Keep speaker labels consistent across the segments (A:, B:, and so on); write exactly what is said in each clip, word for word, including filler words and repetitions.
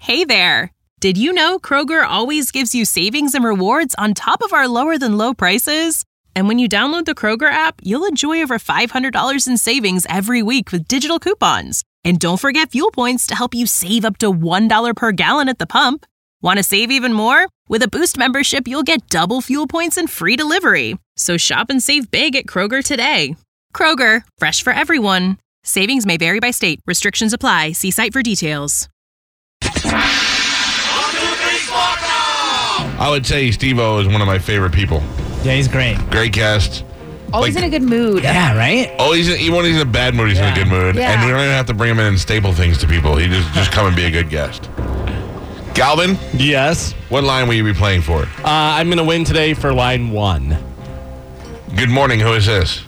A: Hey there! Did you know Kroger always gives you savings and rewards on top of our lower-than-low prices? And when you download the Kroger app, you'll enjoy over five hundred dollars in savings every week with digital coupons. And don't forget fuel points to help you save up to one dollar per gallon at the pump. Want to save even more? With a Boost membership, you'll get double fuel points and free delivery. So shop and save big at Kroger today. Kroger, fresh for everyone. Savings may vary by state. Restrictions apply. See site for details.
B: I would say Steve-O is one of my favorite people.
C: Yeah, he's great.
B: Great guest.
D: Always
B: Like-
D: in a good mood.
C: Yeah, right?
B: Oh, he's in, even when he's in a bad mood, he's
C: Yeah.
B: in a good mood.
D: Yeah.
B: And we don't even have to bring him in and staple things to people. He just just come and be a good guest. Galvin,
E: Yes.
B: what line will you be playing for?
E: Uh, I'm going to win today for line one.
B: Good morning. Who is this?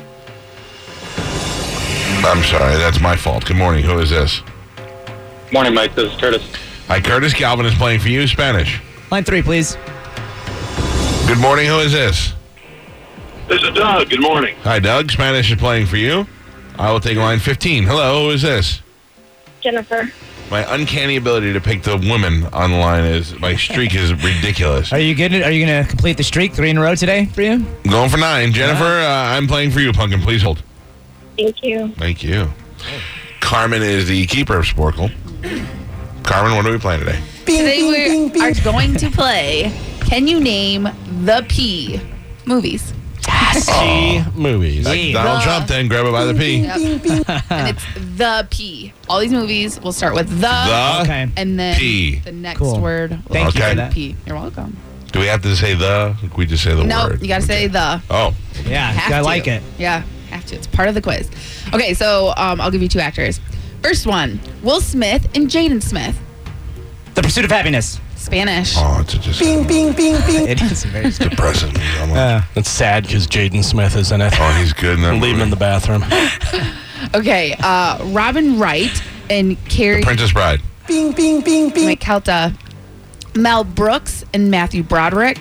B: I'm sorry. That's my fault. Good morning. Who is this?
F: Morning, Mike. This is Curtis.
B: Hi, Curtis. Galvin is playing for you. Spanish.
C: Line three, please.
B: Good morning. Who is this?
F: This is Doug. Good morning.
B: Hi, Doug. Spanish is playing for you. I will take line fifteen. Hello. Who is this?
G: Jennifer.
B: My uncanny ability to pick the women on the line is my streak is ridiculous.
C: Are you good? Are you going to complete the streak three in a row today for you?
B: I'm going for nine. Jennifer, uh, I'm playing for you, Pumpkin. Please hold.
G: Thank you.
B: Thank you. Carmen is the keeper of Sporkle. Carmen, what are we playing today?
D: Today we are going to play Can You Name the P movies?
E: P movies.
B: Like
C: Yeah.
B: Donald
D: The-
B: Trump, then grab it by the P.
D: Yep. And it's the P. All these movies will start with the,
B: The
C: Okay.
D: and then
B: P.
D: the next
C: Cool.
D: word will
C: Thank
B: you
D: start
B: for
D: with
C: that.
D: P. You're welcome.
B: Do we have to say the? Or can we just say the
D: No,
B: word?
D: you got to say the.
B: Oh,
C: Yeah,
D: Have
C: I
D: to.
C: like it.
D: Yeah, have to. It's part of the quiz. Okay, so um, I'll give you two actors. First one, Will Smith and Jaden Smith.
C: The Pursuit of Happiness.
D: Spanish.
B: oh, it's just
C: It is very
B: depressing. I'm like,
C: uh,
E: It's sad because Jaden Smith is in it.
B: oh, he's good in that
E: Leave him in
B: movie.
E: the bathroom.
D: Okay, uh, Robin Wright and Carrie
B: Princess Bride.
D: McKelta. Mel Brooks and Matthew Broderick.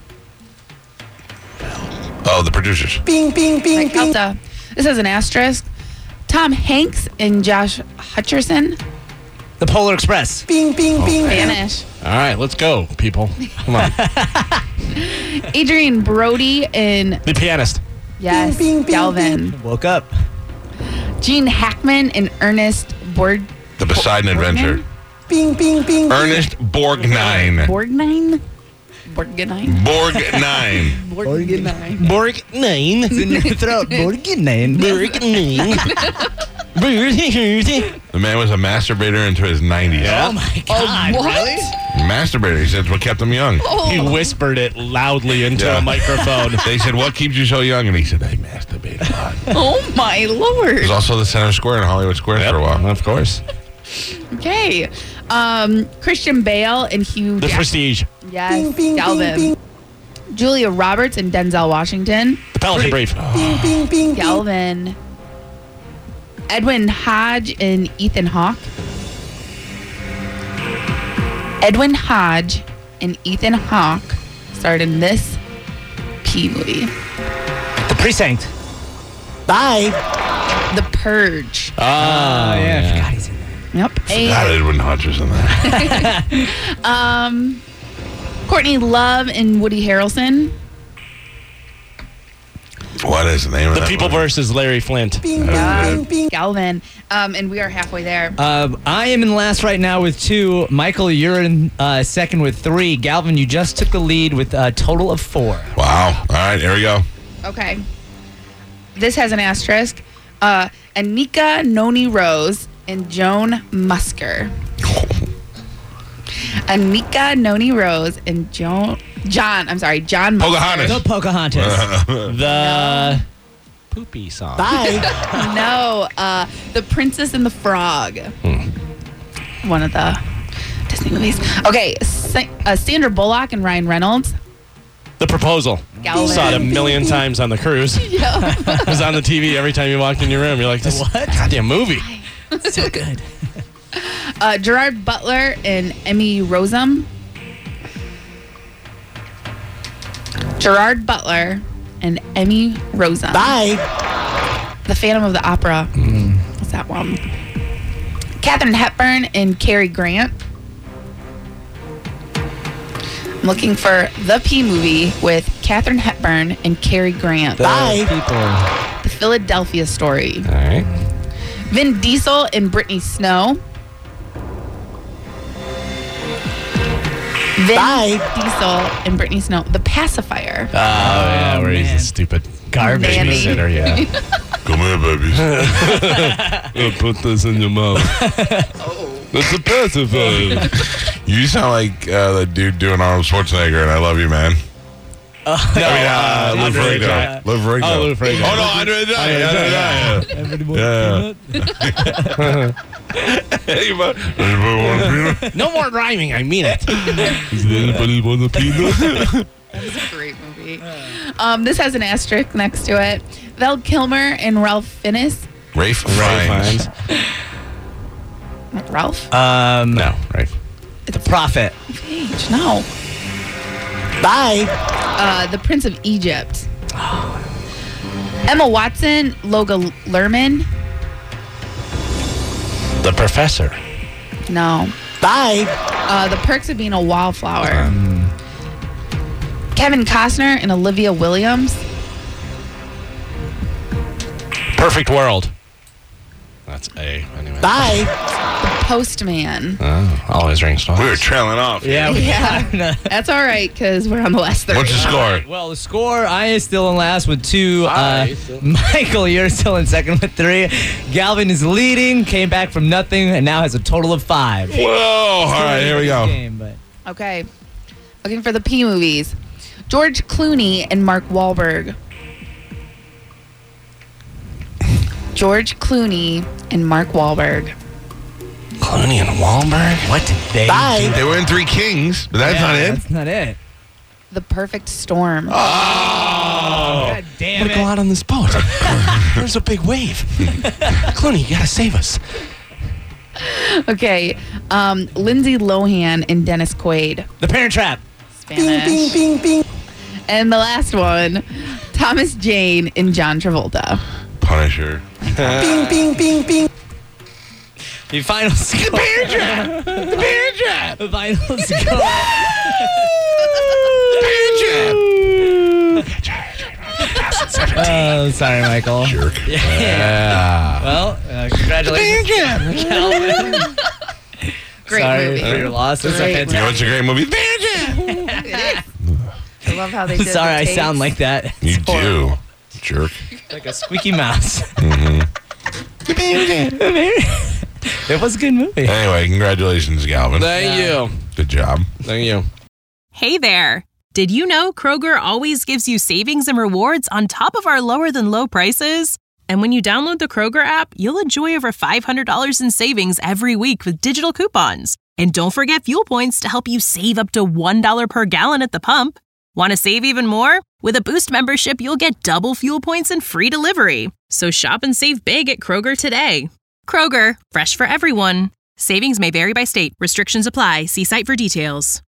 B: Oh, the producers.
D: McKelta. This has an asterisk. Tom Hanks and Josh Hutcherson.
C: The Polar Express.
D: Spanish.
E: All right, let's go, people. Come on.
D: Adrian Brody and
E: The Pianist.
D: yes, Galvin.
C: Woke up.
D: Gene Hackman and Ernest Borg.
B: The Poseidon Adventure. Ernest Borgnine.
D: Borgnine? Borgnine?
B: Borgnine.
D: Borgnine.
E: Borg nine.
C: In your throat. Borgnine.
E: Borg nine.
B: The man was a masturbator into his nineties.
C: Oh my God.
D: what?
C: Really?
B: Masturbator. He said it's what kept him young.
E: He whispered it loudly into
B: Yeah.
E: a microphone.
B: They said, what keeps you so young? And he said, I masturbate a lot. He
D: Oh my lord.
B: was also the center square in Hollywood Square for a while.
E: Of course.
D: Okay. Um, Christian Bale and Hugh
E: The
D: Jack-
E: Prestige.
D: Yes, Galvin. Julia Roberts and Denzel Washington.
E: The Pelican Brief.
D: Galvin. Edwin Hodge and Ethan Hawke. Edwin Hodge and Ethan Hawke starred in this P movie.
C: The Precinct. Bye.
D: The Purge.
E: Oh,
C: yeah. I forgot he's in there.
D: Yep.
B: God,
D: And,
B: Edwin Hodge was in that.
D: um, Courtney Love and Woody Harrelson.
B: What is the name of
E: The
B: that
E: People
B: movie?
E: versus Larry Flint.
D: Yeah. Galvin. Um, and we are halfway there.
C: Um, I am in last right now with two. Michael, you're in uh, second with three. Galvin, you just took the lead with a total of four.
B: Wow. All right, here we go.
D: Okay. This has an asterisk. Uh, Anika Noni Rose and Joan Musker. Anika Noni Rose and Joan John. I'm sorry, John Musker.
B: Pocahontas.
C: The Pocahontas.
E: The Poopy song.
D: No, uh, The Princess and the Frog. One of the Disney movies. Okay, Sa- uh, Sandra Bullock and Ryan Reynolds.
E: The Proposal.
D: Galvin.
E: Saw it a million times on the cruise. It was on the T V every time you walked in your room. You're like, this
C: What?
E: goddamn movie.
C: So good.
D: Uh, Gerard Butler and Emmy Rossum. Gerard Butler and Emmy Rossum.
C: Bye.
D: The Phantom of the Opera. What's that one? Katharine Hepburn and Cary Grant. I'm looking for the P movie with Katharine Hepburn and Cary Grant.
C: Bye. People.
D: The Philadelphia Story.
E: All right.
D: Vin Diesel and Brittany Snow. Vin
C: Bye.
D: Diesel and Brittany Snow. The Pacifier.
E: Oh, yeah, where he's
C: man.
E: a stupid
C: Garbage.
D: Nanny.
E: babysitter, yeah.
B: Come here, babies.
E: Put this in your mouth. That's a pacifier.
B: You sound like uh, the dude doing Arnold Schwarzenegger, and I love you, man.
C: Oh,
B: I mean, uh, Lou
E: Andre the
B: Ferrigno.
E: Giant.
B: Lou Ferrigno.
E: Oh, Lou Ferrigno.
B: Oh, no, Andre the Giant. Andre the Giant. Yeah. Anybody anybody want a peanut?
E: No more rhyming, I mean it.
B: Does anybody want a peanut?
D: It's a great movie. Um, this has an asterisk next to it. Val Kilmer and Ralph Fiennes.
B: Rafe
E: Ray
B: Fiennes.
E: Fiennes.
D: Ralph?
C: Um,
E: No, right.
C: The Prophet.
D: Page. No.
C: Bye.
D: Uh, the Prince of Egypt. Emma Watson, Loga Lerman.
E: The Professor.
D: No.
C: Bye.
D: Uh, the Perks of Being a Wallflower. Kevin Costner and Olivia Williams.
E: Perfect World. That's A, anyway.
C: Bye.
D: The Postman.
E: Oh, always rings twice.
B: We were trailing off.
C: Yeah. We
D: Yeah. That's all right because we're on the last thirty.
B: What's the score?
C: Well, the score, I is still in last with two. Uh,
E: Aye, still.
C: Michael, you're still in second with three. Galvin is leading, came back from nothing, and now has a total of five.
B: Whoa. All right, here we go.
C: Game, but
D: Okay. Looking for the P movies. George Clooney and Mark Wahlberg. George Clooney and Mark Wahlberg.
E: Clooney and Wahlberg?
C: what did they
B: Bye. They were in Three Kings, but that's
C: Yeah,
B: not it.
C: That's not it.
D: The Perfect Storm.
C: Oh, God damn
E: I'm gonna go
C: it.
E: out on this boat. There's a big wave. Clooney, you gotta save us.
D: Okay. Um, Lindsay Lohan and Dennis Quaid.
C: The Parent Trap.
D: Spanish. Bing, bing, bing, bing. And the last one, Thomas Jane and John Travolta.
B: Punisher.
C: Bing, bing, bing, bing. The final score. The Parent Trap. The Parent Trap. The final score. Oh, sorry, Michael.
B: Jerk.
E: Yeah.
C: Well, uh, congratulations. Calvin.
D: Great
C: Sorry
D: movie.
C: for your loss. It's a
D: Great
B: You know what's
C: fantastic.
B: a great movie?
D: I love how they did
C: Sorry,
D: the
C: I
D: tapes.
C: sound like that.
B: You
C: It's horrible.
B: do. Jerk.
C: Like a squeaky mouse.
B: Mm-hmm.
C: It was a good movie.
B: Anyway, congratulations, Galvin.
E: Thank you.
B: Good job.
E: Thank you.
A: Hey there! Did you know Kroger always gives you savings and rewards on top of our lower than low prices? And when you download the Kroger app, you'll enjoy over five hundred dollars in savings every week with digital coupons. And don't forget fuel points to help you save up to one dollar per gallon at the pump. Want to save even more? With a Boost membership, you'll get double fuel points and free delivery. So shop and save big at Kroger today. Kroger, fresh for everyone. Savings may vary by state. Restrictions apply. See site for details.